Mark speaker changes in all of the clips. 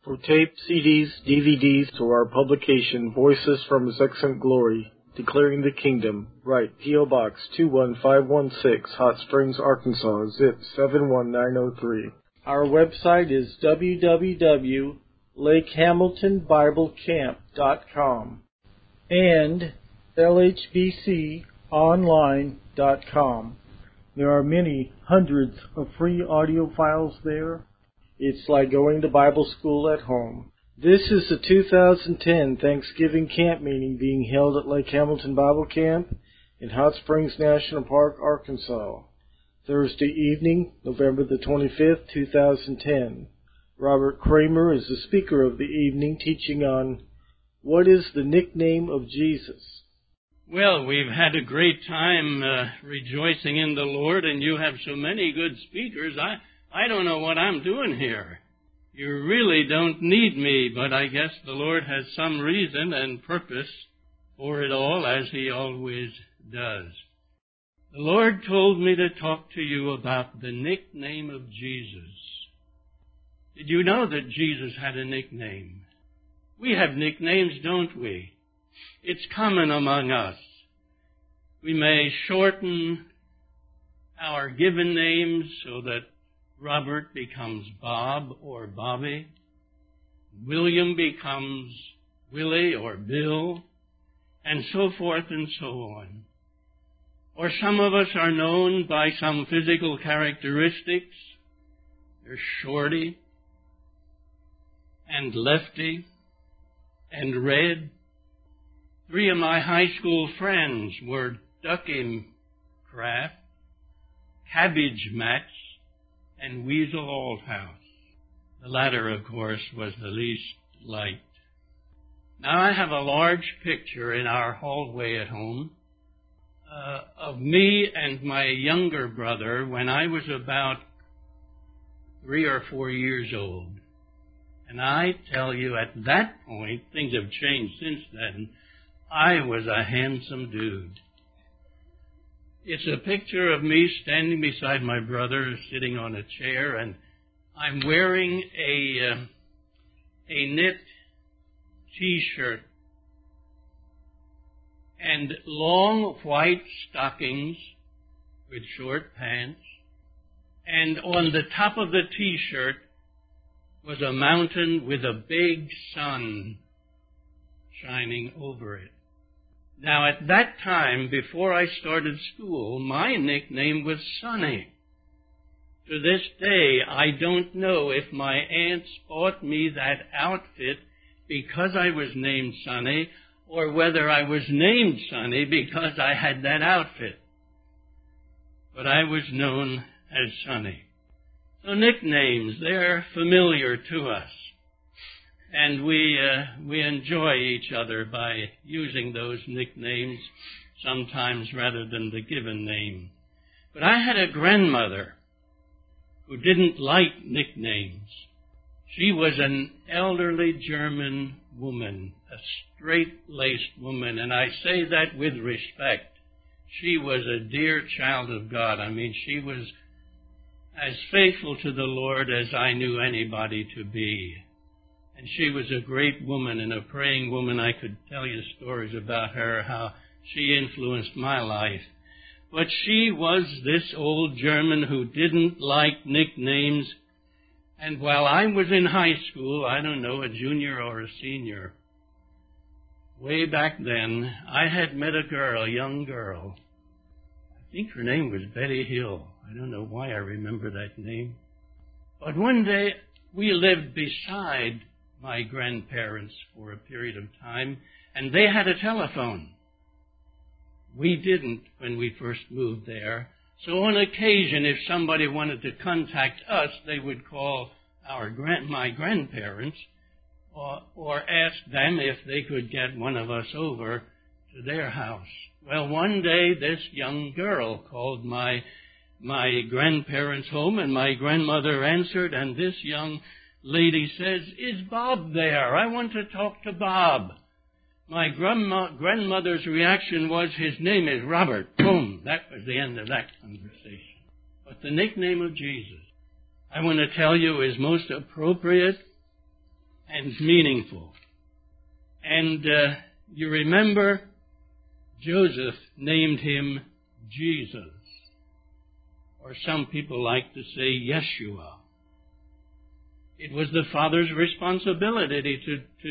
Speaker 1: For tape, CDs, DVDs, to our publication, Voices from His Excellent Glory, Declaring the Kingdom, write P.O. Box 21516, Hot Springs, Arkansas, zip 71903. Our website is www.lakehamiltonbiblecamp.com and lhbconline.com. There are many hundreds of free audio files there. It's like going to Bible school at home. This is the 2010 Thanksgiving camp meeting being held at Lake Hamilton Bible Camp in Hot Springs National Park, Arkansas. Thursday evening, November the 25th, 2010. Robert Kramer is the speaker of the evening, teaching on What is the Nickname of Jesus?
Speaker 2: Well, we've had a great time rejoicing in the Lord, and you have so many good speakers. I don't know what I'm doing here. You really don't need me, but I guess the Lord has some reason and purpose for it all, as He always does. The Lord told me to talk to you about the nickname of Jesus. Did you know that Jesus had a nickname? We have nicknames, don't we? It's common among us. We may shorten our given names so that Robert becomes Bob or Bobby. William becomes Willie or Bill, and so forth and so on. Or some of us are known by some physical characteristics. They're Shorty and Lefty and Red. 3 of my high school friends were Ducky Craft, Cabbage Match, and Weasel Althouse. The latter, of course, was the least liked. Now, I have a large picture in our hallway at home of me and my younger brother when I was about 3 or 4 years old. And I tell you, at that point, things have changed since then, I was a handsome dude. It's a picture of me standing beside my brother, sitting on a chair, and I'm wearing a knit T-shirt and long white stockings with short pants. And on the top of the T-shirt was a mountain with a big sun shining over it. Now, at that time, before I started school, my nickname was Sonny. To this day, I don't know if my aunts bought me that outfit because I was named Sonny, or whether I was named Sonny because I had that outfit. But I was known as Sonny. So nicknames, they're familiar to us. And we enjoy each other by using those nicknames, sometimes rather than the given name. But I had a grandmother who didn't like nicknames. She was an elderly German woman, a straight-laced woman, and I say that with respect. She was a dear child of God. I mean, she was as faithful to the Lord as I knew anybody to be. And she was a great woman and a praying woman. I could tell you stories about her, how she influenced my life. But she was this old German who didn't like nicknames. And while I was in high school, I don't know, a junior or a senior, way back then, I had met a girl, a young girl. I think her name was Betty Hill. I don't know why I remember that name. But one day, we lived beside my grandparents for a period of time, and they had a telephone. We didn't when we first moved there. So on occasion, if somebody wanted to contact us, they would call my grandparents or ask them if they could get one of us over to their house. Well, one day, this young girl called my grandparents' home, and my grandmother answered, and this young lady says, "Is Bob there? I want to talk to Bob." My grandmother's reaction was, "His name is Robert." Boom. That was the end of that conversation. But the nickname of Jesus, I want to tell you, is most appropriate and meaningful. And you remember Joseph named him Jesus, or some people like to say Yeshua. It was the father's responsibility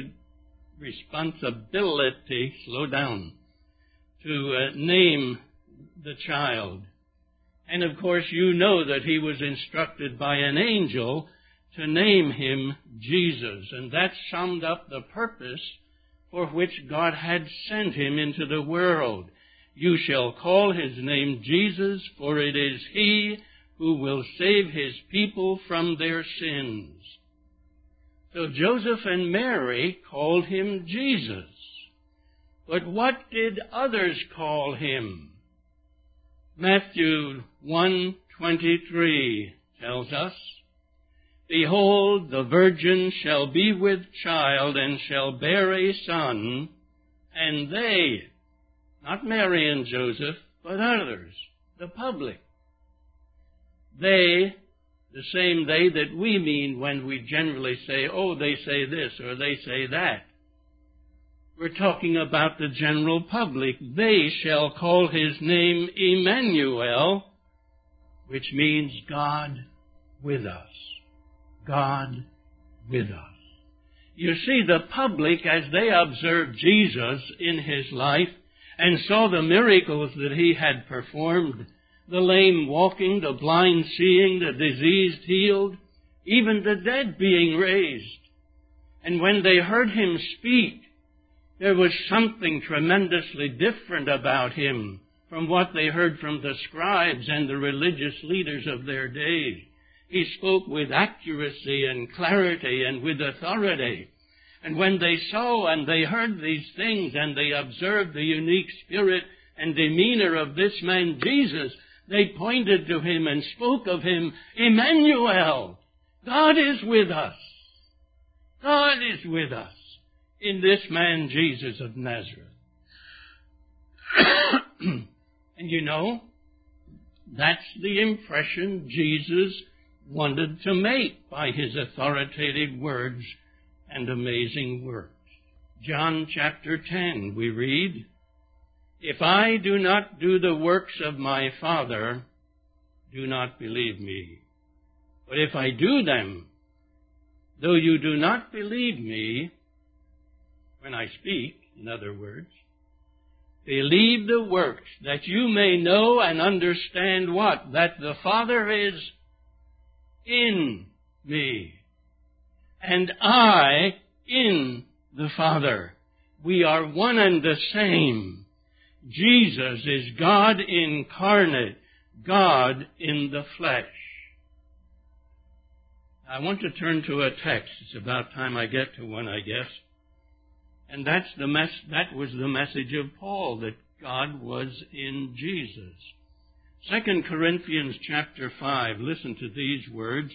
Speaker 2: to name the child. And of course you know that he was instructed by an angel to name him Jesus, and that summed up the purpose for which God had sent him into the world. You shall call his name Jesus, for it is he who will save his people from their sins. So Joseph and Mary called him Jesus. But what did others call him? Matthew 1:23 tells us, Behold, the virgin shall be with child and shall bear a son, and they, not Mary and Joseph, but others, the public, they, the same they that we mean when we generally say, oh, they say this or they say that. We're talking about the general public. They shall call his name Emmanuel, which means God with us. God with us. You see, the public, as they observed Jesus in his life and saw the miracles that he had performed, the lame walking, the blind seeing, the diseased healed, even the dead being raised. And when they heard him speak, there was something tremendously different about him from what they heard from the scribes and the religious leaders of their day. He spoke with accuracy and clarity and with authority. And when they saw and they heard these things and they observed the unique spirit and demeanor of this man Jesus, they pointed to him and spoke of him, Emmanuel, God is with us. God is with us in this man Jesus of Nazareth. And you know, that's the impression Jesus wanted to make by his authoritative words and amazing works. John chapter 10, we read, If I do not do the works of my Father, do not believe me. But if I do them, though you do not believe me, when I speak, in other words, believe the works, that you may know and understand what? That the Father is in me, and I in the Father. We are one and the same. Jesus is God incarnate, God in the flesh. I want to turn to a text. It's about time I get to one, I guess. And that was the message of Paul, that God was in Jesus. 2 Corinthians chapter 5, listen to these words.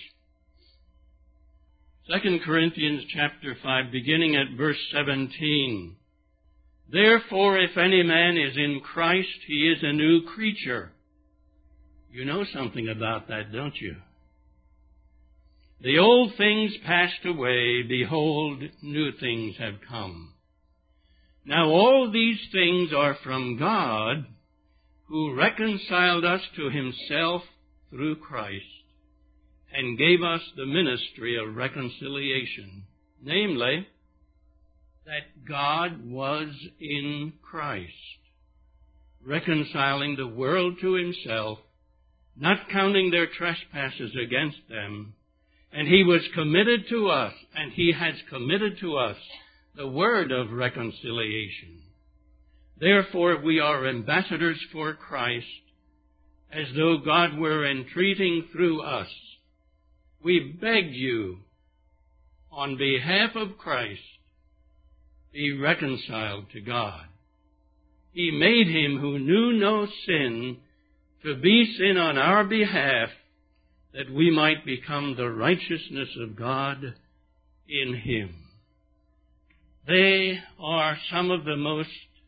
Speaker 2: 2 Corinthians chapter 5, beginning at verse 17. Therefore, if any man is in Christ, he is a new creature. You know something about that, don't you? The old things passed away, behold, new things have come. Now all these things are from God, who reconciled us to himself through Christ, and gave us the ministry of reconciliation, namely, that God was in Christ, reconciling the world to himself, not counting their trespasses against them, and he was committed to us, and he has committed to us the word of reconciliation. Therefore we are ambassadors for Christ, as though God were entreating through us. We beg you, on behalf of Christ, be reconciled to God. He made him who knew no sin to be sin on our behalf, that we might become the righteousness of God in him. They are some of the most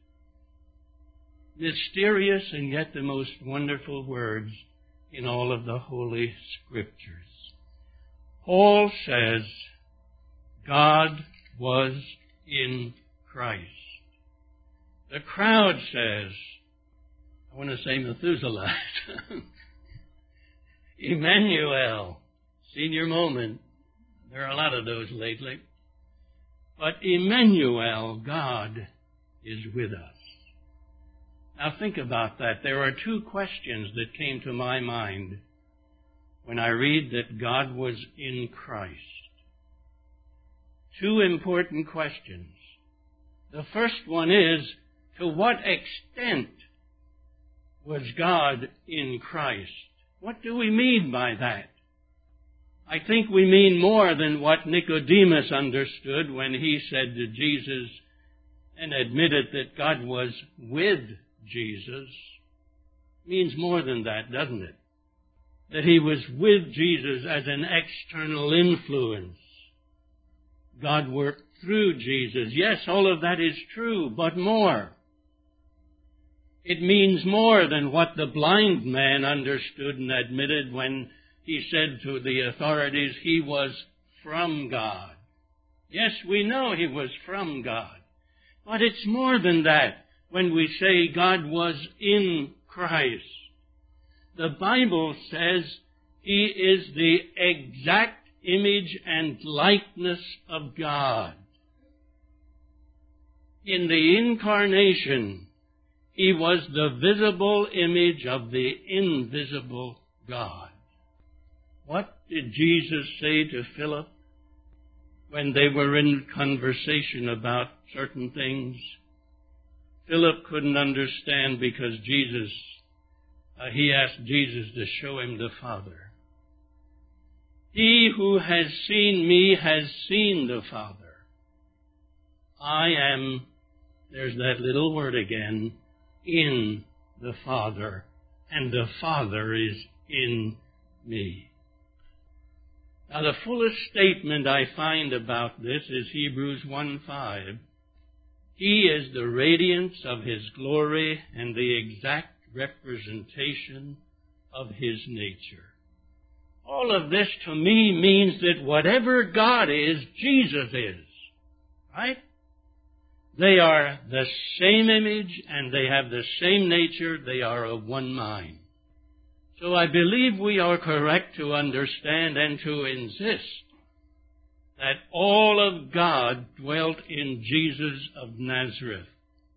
Speaker 2: mysterious and yet the most wonderful words in all of the Holy Scriptures. Paul says, God was in Christ. The crowd says, I want to say Methuselah, Emmanuel, senior moment. There are a lot of those lately. But Emmanuel, God, is with us. Now think about that. There are two questions that came to my mind when I read that God was in Christ. Two important questions. The first one is, to what extent was God in Christ? What do we mean by that? I think we mean more than what Nicodemus understood when he said to Jesus and admitted that God was with Jesus. It means more than that, doesn't it? That he was with Jesus as an external influence. God worked through Jesus. Yes, all of that is true, but more. It means more than what the blind man understood and admitted when he said to the authorities he was from God. Yes, we know he was from God. But it's more than that when we say God was in Christ. The Bible says he is the exact image and likeness of God. In the incarnation, he was the visible image of the invisible God. What did Jesus say to Philip when they were in conversation about certain things? Philip couldn't understand because he asked Jesus to show him the Father. He who has seen me has seen the Father. I am, there's that little word again, in the Father, and the Father is in me. Now, the fullest statement I find about this is Hebrews 1:5. He is the radiance of his glory and the exact representation of his nature. All of this to me means that whatever God is, Jesus is. Right? They are the same image and they have the same nature. They are of one mind. So I believe we are correct to understand and to insist that all of God dwelt in Jesus of Nazareth.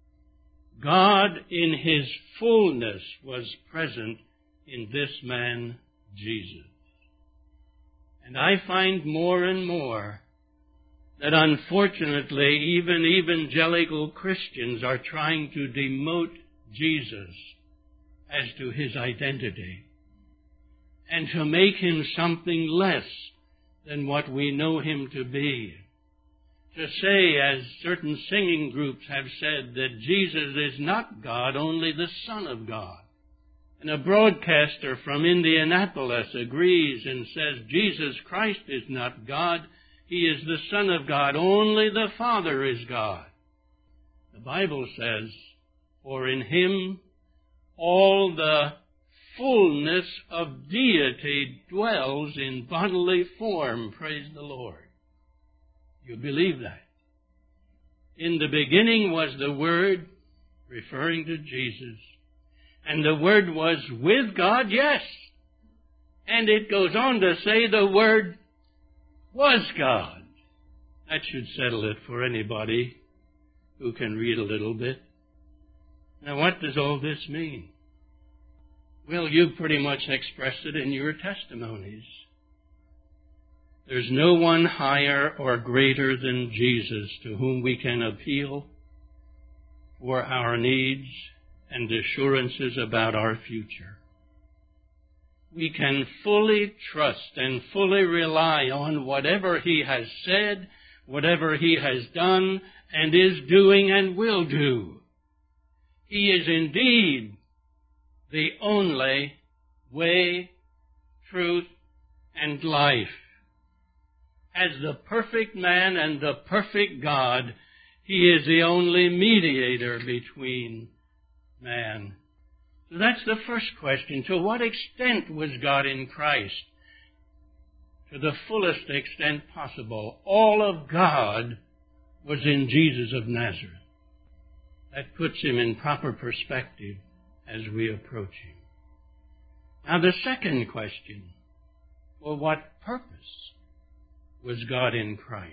Speaker 2: God in his fullness was present in this man, Jesus. And I find more and more that unfortunately even evangelical Christians are trying to demote Jesus as to his identity and to make him something less than what we know him to be. To say, as certain singing groups have said, that Jesus is not God, only the Son of God. And a broadcaster from Indianapolis agrees and says, Jesus Christ is not God, he is the Son of God, only the Father is God. The Bible says, for in him all the fullness of deity dwells in bodily form. Praise the Lord. You believe that? In the beginning was the Word, referring to Jesus. And the Word was with God, yes. And it goes on to say the Word was God. That should settle it for anybody who can read a little bit. Now, what does all this mean? Well, you've pretty much expressed it in your testimonies. There's no one higher or greater than Jesus to whom we can appeal for our needs and assurances about our future. We can fully trust and fully rely on whatever he has said, whatever he has done, and is doing and will do. He is indeed the only way, truth, and life. As the perfect man and the perfect God, he is the only mediator between man. So that's the first question. To what extent was God in Christ? To the fullest extent possible. All of God was in Jesus of Nazareth. That puts him in proper perspective as we approach him. Now the second question, for what purpose was God in Christ?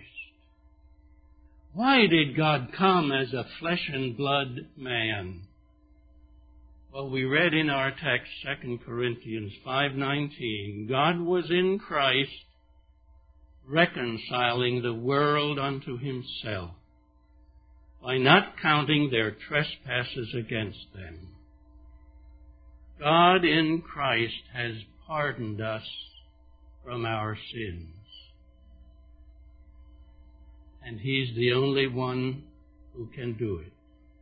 Speaker 2: Why did God come as a flesh and blood man? Well, we read in our text, 2 Corinthians 5:19, God was in Christ reconciling the world unto himself by not counting their trespasses against them. God in Christ has pardoned us from our sins. And he's the only one who can do it.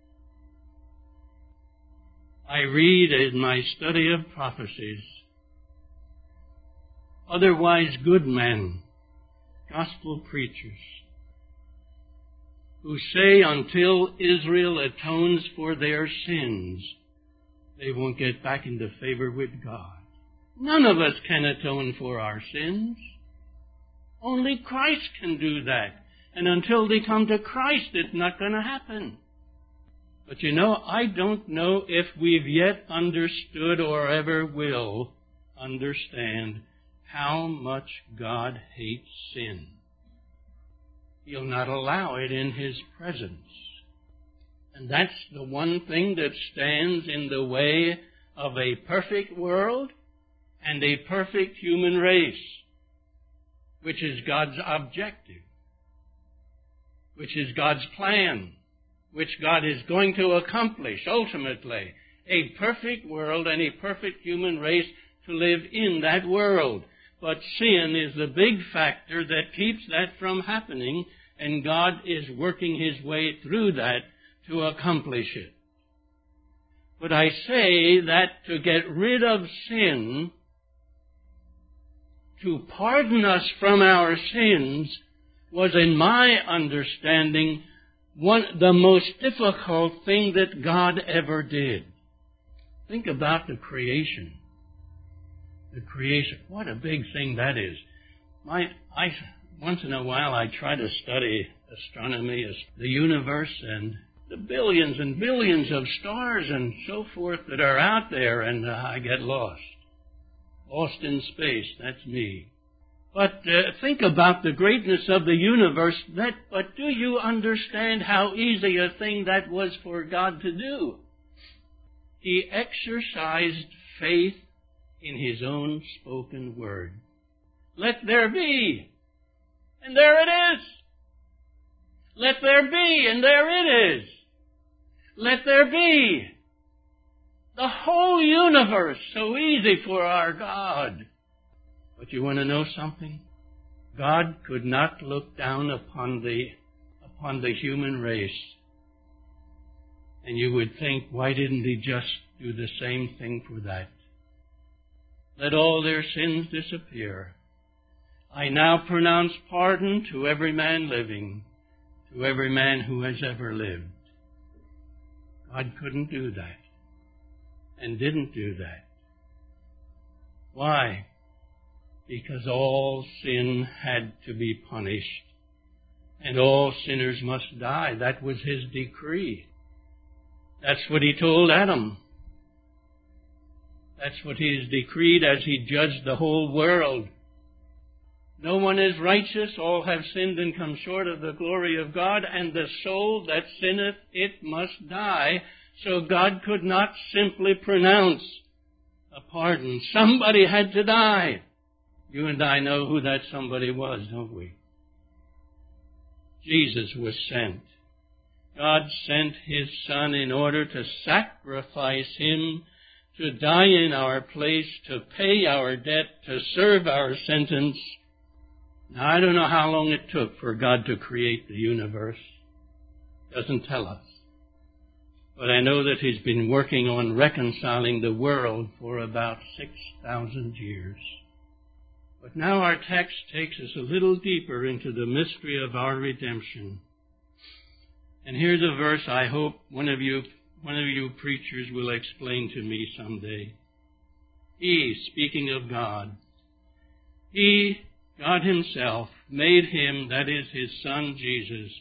Speaker 2: I read in my study of prophecies, otherwise good men, gospel preachers, who say until Israel atones for their sins, they won't get back into favor with God. None of us can atone for our sins. Only Christ can do that. And until they come to Christ, it's not going to happen. But you know, I don't know if we've yet understood or ever will understand how much God hates sin. He'll not allow it in his presence. And that's the one thing that stands in the way of a perfect world and a perfect human race, which is God's objective, which is God's plan, which God is going to accomplish ultimately. A perfect world and a perfect human race to live in that world. But sin is the big factor that keeps that from happening, and God is working his way through that to accomplish it. But I say that to get rid of sin, to pardon us from our sins, was in my understanding the most difficult thing that God ever did. Think about the creation. The creation. What a big thing that is. Once in a while I try to study astronomy, the universe, and the billions and billions of stars and so forth that are out there, and I get lost. Lost in space, that's me. But think about the greatness of the universe. But do you understand how easy a thing that was for God to do? He exercised faith in his own spoken word. Let there be. And there it is. Let there be, and there it is. Let there be. The whole universe, so easy for our God. But you want to know something? God could not look down upon the human race. And you would think, why didn't he just do the same thing for that? Let all their sins disappear. I now pronounce pardon to every man living, to every man who has ever lived. God couldn't do that, and didn't do that. Why? Because all sin had to be punished, and all sinners must die. That was his decree. That's what he told Adam. That's what he has decreed as he judged the whole world. No one is righteous, all have sinned and come short of the glory of God, and the soul that sinneth, it must die. So God could not simply pronounce a pardon. Somebody had to die. You and I know who that somebody was, don't we? Jesus was sent. God sent his Son in order to sacrifice him, to die in our place, to pay our debt, to serve our sentence. Now, I don't know how long it took for God to create the universe. Doesn't tell us. But I know that he's been working on reconciling the world for about 6,000 years. But now our text takes us a little deeper into the mystery of our redemption. And here's a verse I hope one of you preachers will explain to me someday. He, speaking of God, he, God himself, made him, that is his Son Jesus,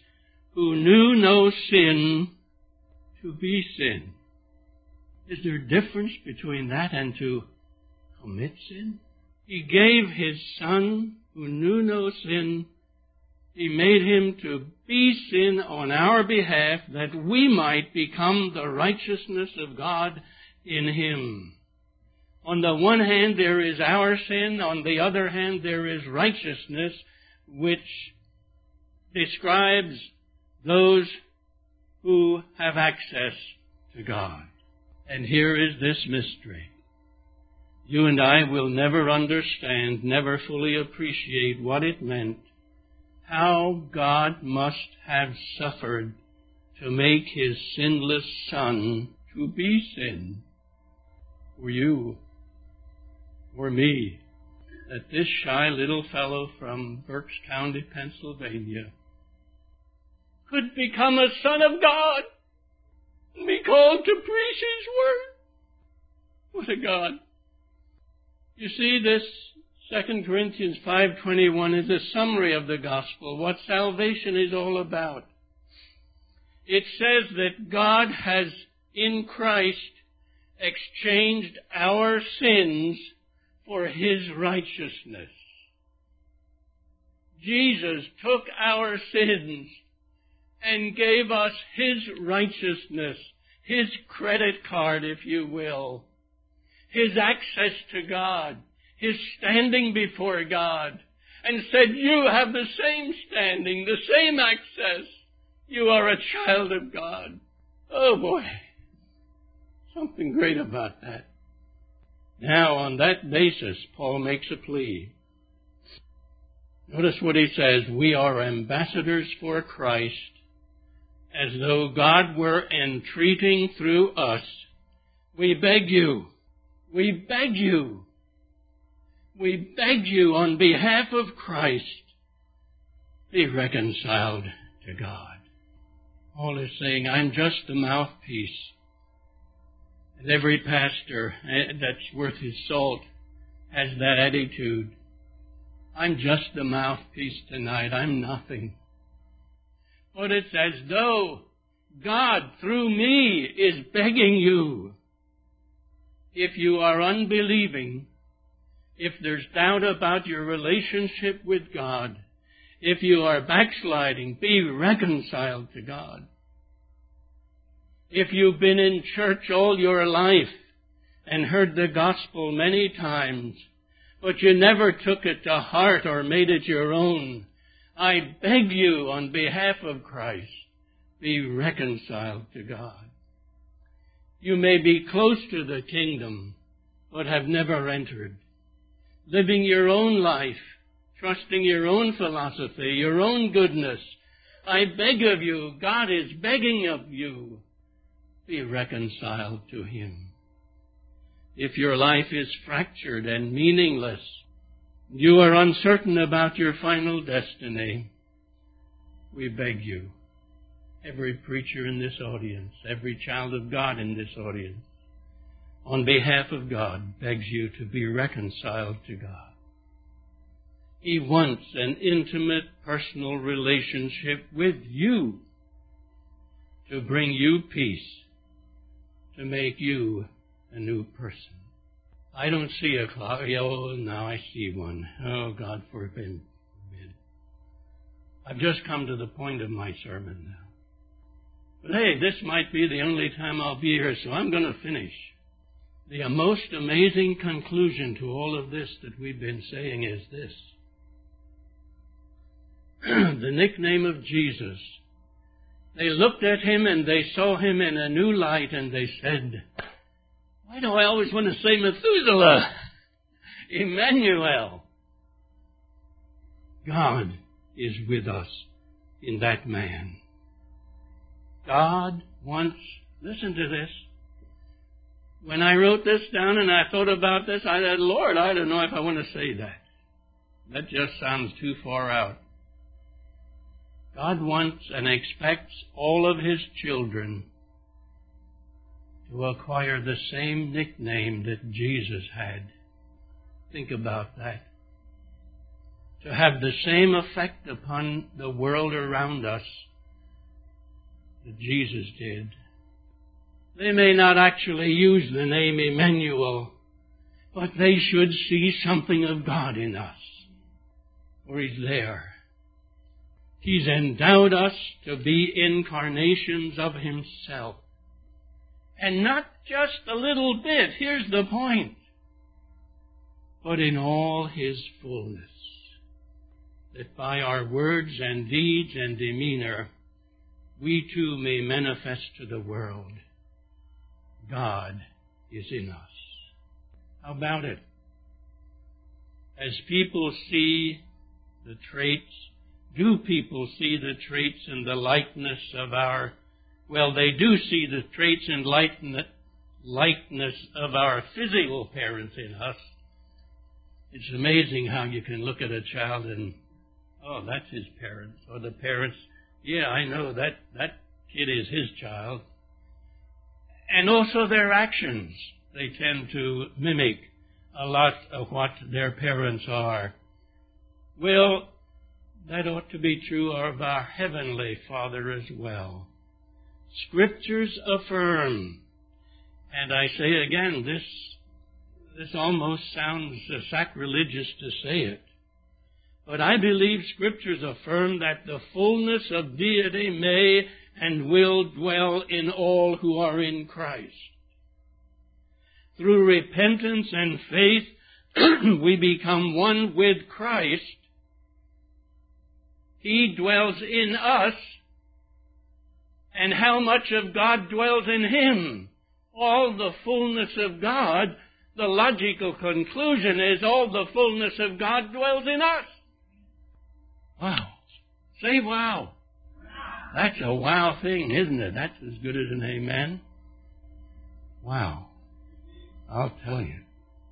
Speaker 2: who knew no sin to be sin. Is there a difference between that and to commit sin? He gave His Son, who knew no sin. He made Him to be sin on our behalf, that we might become the righteousness of God in Him. On the one hand, there is our sin. On the other hand, there is righteousness, which describes those who have access to God. And here is this mystery. You and I will never understand, never fully appreciate what it meant, how God must have suffered to make His sinless Son to be sin for you, for me, that this shy little fellow from Berks County, Pennsylvania, could become a son of God and be called to preach His word. What a God. You see, this 2 Corinthians 5:21 is a summary of the gospel, what salvation is all about. It says that God has, in Christ, exchanged our sins for His righteousness. Jesus took our sins and gave us His righteousness, His credit card, if you will, His access to God, His standing before God, and said, you have the same standing, the same access. You are a child of God. Oh boy, something great about that. Now, on that basis, Paul makes a plea. Notice what he says, we are ambassadors for Christ, as though God were entreating through us. We beg you, we beg you, we beg you on behalf of Christ, be reconciled to God. Paul is saying, I'm just the mouthpiece. And every pastor that's worth his salt has that attitude. I'm just the mouthpiece tonight. I'm nothing. But it's as though God, through me, is begging you. If you are unbelieving, if there's doubt about your relationship with God, if you are backsliding, be reconciled to God. If you've been in church all your life and heard the gospel many times, but you never took it to heart or made it your own, I beg you on behalf of Christ, be reconciled to God. You may be close to the kingdom, but have never entered. Living your own life, trusting your own philosophy, your own goodness. I beg of you, God is begging of you, be reconciled to Him. If your life is fractured and meaningless, you are uncertain about your final destiny, we beg you, every preacher in this audience, every child of God in this audience, on behalf of God, begs you to be reconciled to God. He wants an intimate, personal relationship with you to bring you peace, to make you a new person. I don't see a cloud. Oh, now I see one. Oh, God forbid. I've just come to the point of my sermon now. But hey, this might be the only time I'll be here, so I'm going to finish. The most amazing conclusion to all of this that we've been saying is this. The nickname of Jesus. They looked at Him and they saw Him in a new light and they said, why do I always want to say Methuselah? Emmanuel. God is with us in that man. God wants, listen to this. When I wrote this down and I thought about this, I said, Lord, I don't know if I want to say that. That just sounds too far out. God wants and expects all of His children to acquire the same nickname that Jesus had. Think about that. To have the same effect upon the world around us that Jesus did. They may not actually use the name Emmanuel, but they should see something of God in us, for He's there. He's endowed us to be incarnations of Himself. And not just a little bit, here's the point, but in all His fullness, that by our words and deeds and demeanor, we too may manifest to the world, God is in us. How about it? As people see the traits, do people see the traits and the likeness of they do see the traits and likeness of our physical parents in us. It's amazing how you can look at a child and, oh, that's his parents. Or the parents, yeah, I know that kid is his child. And also their actions. They tend to mimic a lot of what their parents are. Well, that ought to be true of our Heavenly Father as well. Scriptures affirm, and I say again, this almost sounds sacrilegious to say it, but I believe Scriptures affirm that the fullness of deity may and will dwell in all who are in Christ. Through repentance and faith, we become one with Christ. He dwells in us, and how much of God dwells in Him? All the fullness of God. The logical conclusion is all the fullness of God dwells in us. Wow. Say wow. That's a wow thing, isn't it? That's as good as an amen. Wow. I'll tell you.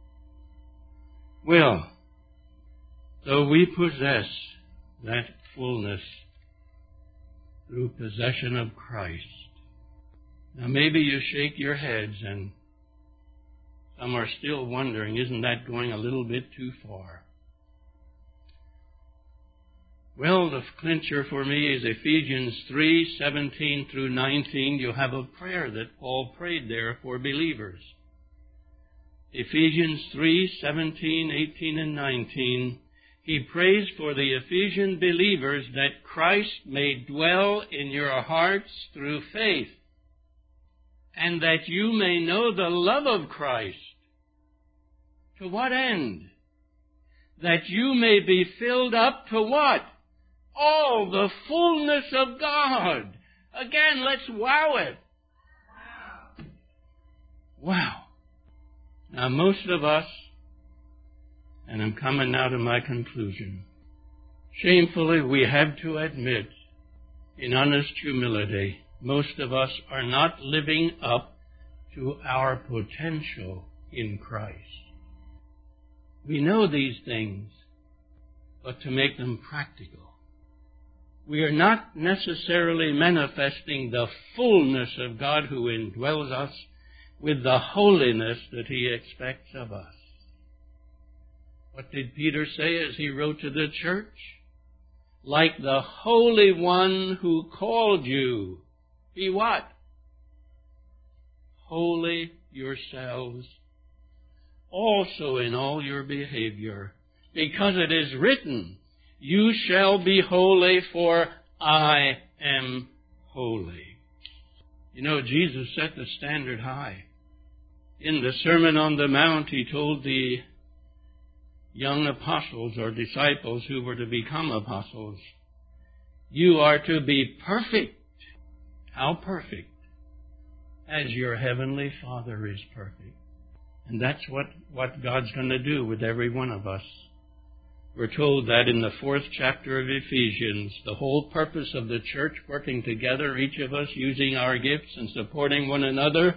Speaker 2: Well, so we possess that fullness through possession of Christ. Now maybe you shake your heads and some are still wondering, isn't that going a little bit too far? Well, the clincher for me is Ephesians 3:17 through 19. You have a prayer that Paul prayed there for believers. Ephesians 3:17, 18, and 19. He prays for the Ephesian believers that Christ may dwell in your hearts through faith, and that you may know the love of Christ. To what end? That you may be filled up to what? All the fullness of God. Again, let's wow it. Wow. Now, most of us, and I'm coming now to my conclusion, shamefully we have to admit, in honest humility, most of us are not living up to our potential in Christ. We know these things, but to make them practical, we are not necessarily manifesting the fullness of God who indwells us with the holiness that He expects of us. What did Peter say as he wrote to the church? Like the Holy One who called you, be what? Holy yourselves also in all your behavior, because it is written, you shall be holy, for I am holy. You know, Jesus set the standard high. In the Sermon on the Mount, He told the young apostles or disciples who were to become apostles, you are to be perfect. How perfect? As your heavenly Father is perfect. And that's what God's going to do with every one of us. We're told that in the 4th chapter of Ephesians, the whole purpose of the church working together, each of us using our gifts and supporting one another,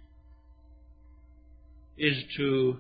Speaker 2: is to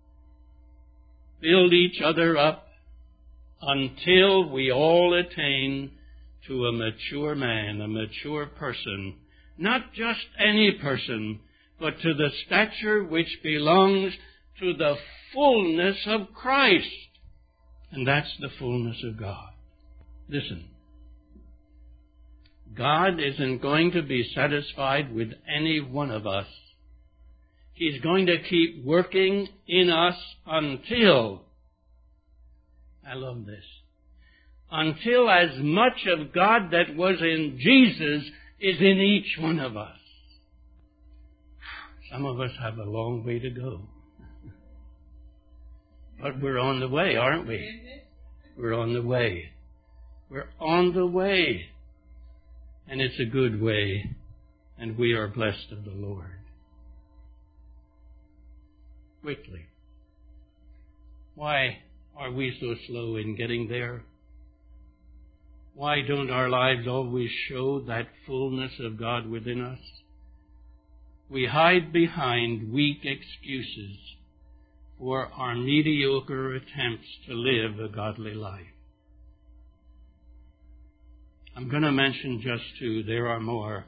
Speaker 2: build each other up until we all attain to a mature man, a mature person. Not just any person, but to the stature which belongs to the fullness of Christ. And that's the fullness of God. Listen. God isn't going to be satisfied with any one of us. He's going to keep working in us until, I love this, until as much of God that was in Jesus is in each one of us. Some of us have a long way to go. But we're on the way, aren't we? We're on the way. We're on the way. And it's a good way. And we are blessed of the Lord. Quickly. Why are we so slow in getting there? Why don't our lives always show that fullness of God within us? We hide behind weak excuses for our mediocre attempts to live a godly life. I'm going to mention just two. There are more.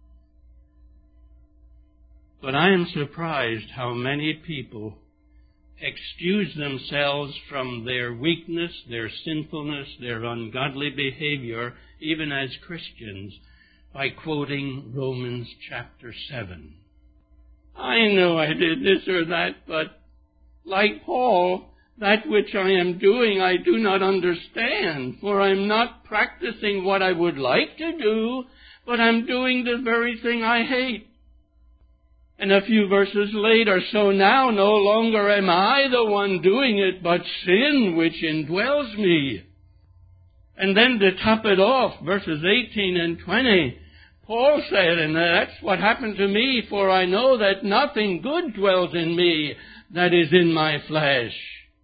Speaker 2: But I am surprised how many people excuse themselves from their weakness, their sinfulness, their ungodly behavior, even as Christians, by quoting Romans chapter 7. I know I did this or that, but like Paul, that which I am doing I do not understand, for I am not practicing what I would like to do, but I'm doing the very thing I hate. And a few verses later, so now no longer am I the one doing it, but sin which indwells me. And then to top it off, verses 18 and 20, Paul said, and that's what happened to me, for I know that nothing good dwells in me, that is in my flesh.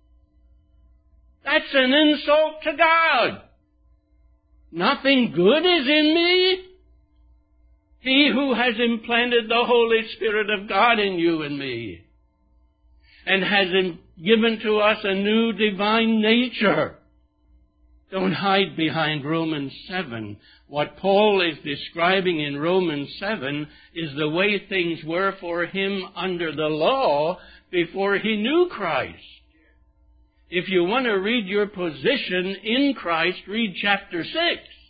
Speaker 2: That's an insult to God. Nothing good is in me? He who has implanted the Holy Spirit of God in you and me, and has given to us a new divine nature. Don't hide behind Romans 7. What Paul is describing in Romans 7 is the way things were for him under the law before he knew Christ. If you want to read your position in Christ, read chapter 6.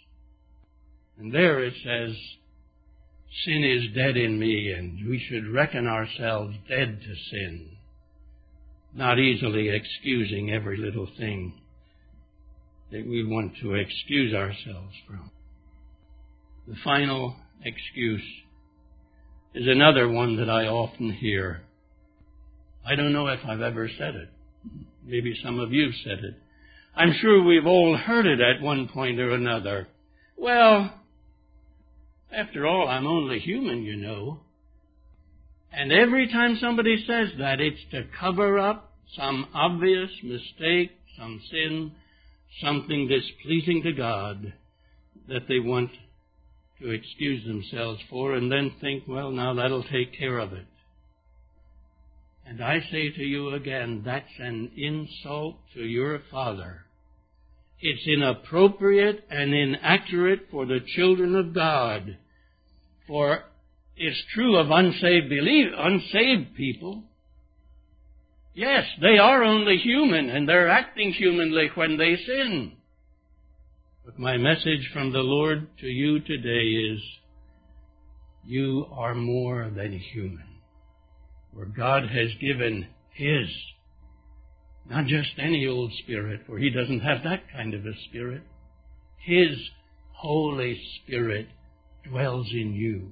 Speaker 2: And there it says, sin is dead in me, and we should reckon ourselves dead to sin, not easily excusing every little thing that we want to excuse ourselves from. The final excuse is another one that I often hear. I don't know if I've ever said it. Maybe some of you said it. I'm sure we've all heard it at one point or another. Well, after all, I'm only human, you know. And every time somebody says that, it's to cover up some obvious mistake, some sin, something displeasing to God that they want to excuse themselves for, and then think, well, now that'll take care of it. And I say to you again, that's an insult to your Father. It's inappropriate and inaccurate for the children of God. For it's true of unsaved people. Yes, they are only human, and they're acting humanly when they sin. But my message from the Lord to you today is, you are more than human. For God has given His, not just any old spirit, for He doesn't have that kind of a spirit. His Holy Spirit dwells in you,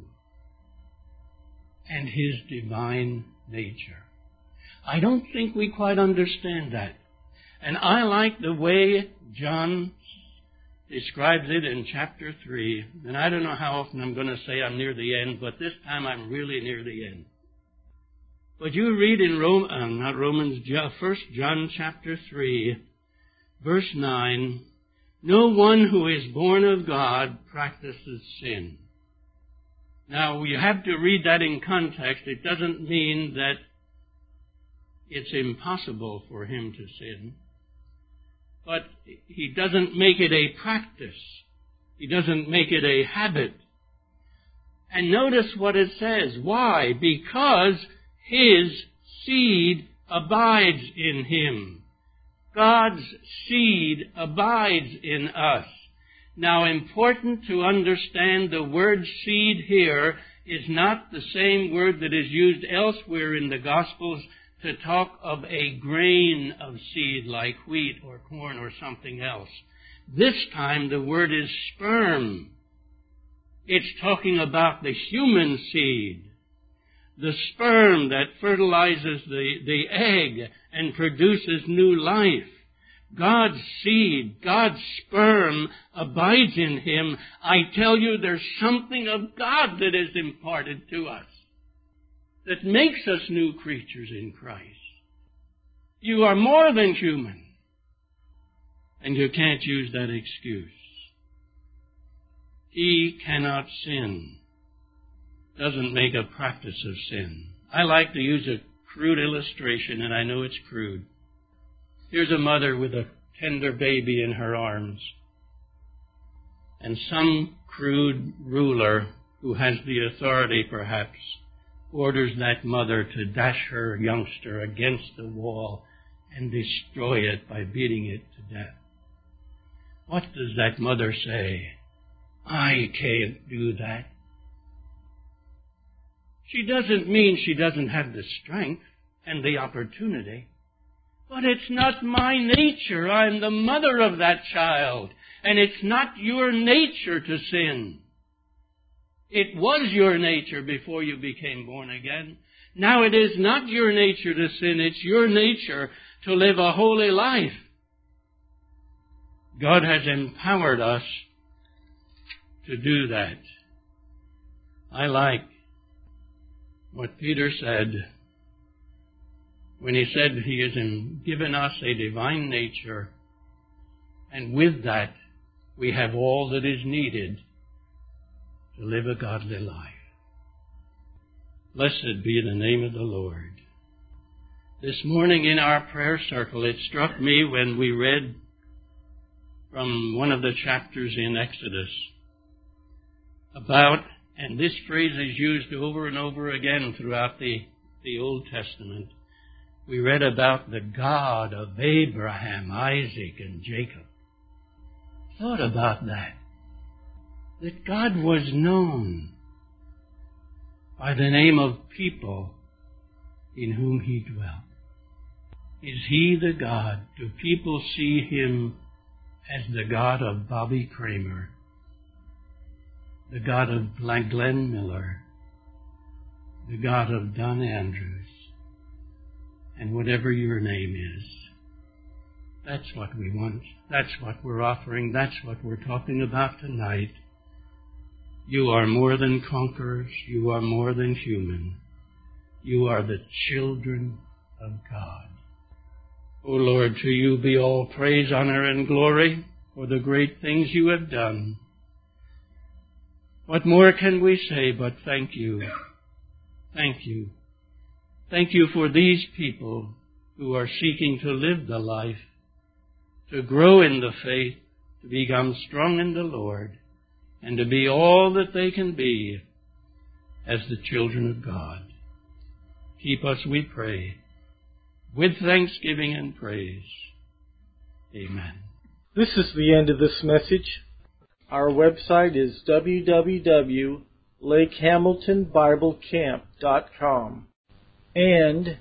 Speaker 2: and His divine nature. I don't think we quite understand that. And I like the way John describes it in chapter 3. And I don't know how often I'm going to say I'm near the end, but this time I'm really near the end. But you read in 1 John chapter 3, verse 9, no one who is born of God practices sin. Now, you have to read that in context. It doesn't mean that it's impossible for him to sin. But he doesn't make it a practice. He doesn't make it a habit. And notice what it says. Why? Because His seed abides in him. God's seed abides in us. Now, important to understand, the word seed here is not the same word that is used elsewhere in the Gospels to talk of a grain of seed like wheat or corn or something else. This time the word is sperm. It's talking about the human seed, the sperm that fertilizes the egg and produces new life. God's seed, God's sperm abides in him. I tell you, there's something of God that is imparted to us that makes us new creatures in Christ. You are more than human, and you can't use that excuse. He cannot sin. Doesn't make a practice of sin. I like to use a crude illustration, and I know it's crude. Here's a mother with a tender baby in her arms, and some crude ruler who has the authority, perhaps, orders that mother to dash her youngster against the wall and destroy it by beating it to death. What does that mother say? I can't do that. She doesn't mean she doesn't have the strength and the opportunity. But it's not my nature. I'm the mother of that child. And it's not your nature to sin. It was your nature before you became born again. Now it is not your nature to sin. It's your nature to live a holy life. God has empowered us to do that. I like what Peter said when he said he has given us a divine nature, and with that we have all that is needed to live a godly life. Blessed be the name of the Lord. This morning in our prayer circle, it struck me when we read from one of the chapters in Exodus about, and this phrase is used over and over again throughout the Old Testament, we read about the God of Abraham, Isaac, and Jacob. Thought about that. That God was known by the name of people in whom he dwelt. Is he the God? Do people see him as the God of Bobby Kramer, the God of Glenn Miller, the God of Don Andrews, and whatever your name is? That's what we want. That's what we're offering. That's what we're talking about tonight. You are more than conquerors. You are more than human. You are the children of God. O Lord, to you be all praise, honor, and glory for the great things you have done. What more can we say but thank you? Thank you. Thank you for these people who are seeking to live the life, to grow in the faith, to become strong in the Lord, and to be all that they can be as the children of God. Keep us, we pray, with thanksgiving and praise. Amen.
Speaker 1: This is the end of this message. Our website is www.lakehamiltonbiblecamp.com and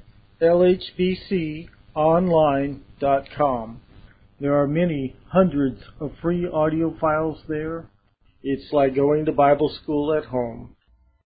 Speaker 1: lhbconline.com. There are many hundreds of free audio files there. It's like going to Bible school at home.